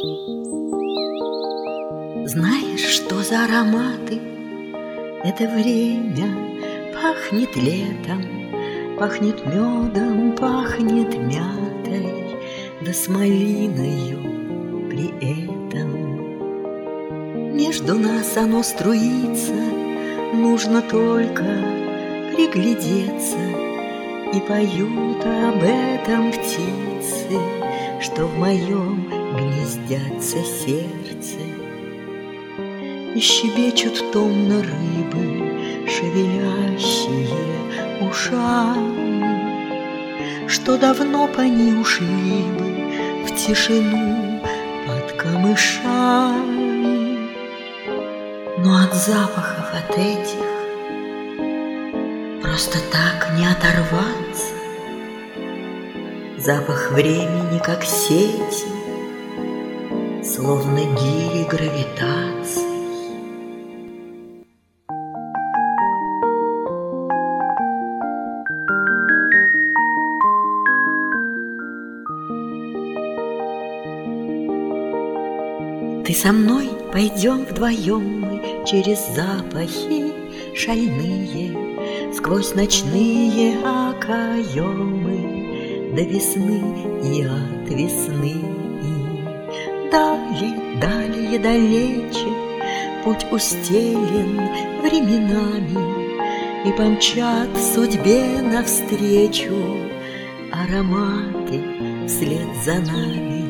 Знаешь, что за ароматы? Это время пахнет летом, пахнет медом, пахнет мятой, да с малиною при этом. Между нас оно струится, нужно только приглядеться, и поют об этом птицы, что в моем гнездятся сердце. И щебечут томно рыбы, шевелящие ушами, что давно по ней ушли бы в тишину под камышами. Но от запахов от этих просто так не оторваться. Запах времени, как сети, словно гири гравитации. Ты со мной, пойдем вдвоем мы через запахи шальные, сквозь ночные окоемы до весны и от весны. Далее, далее, далече путь устелен временами, и помчат судьбе навстречу ароматы вслед за нами.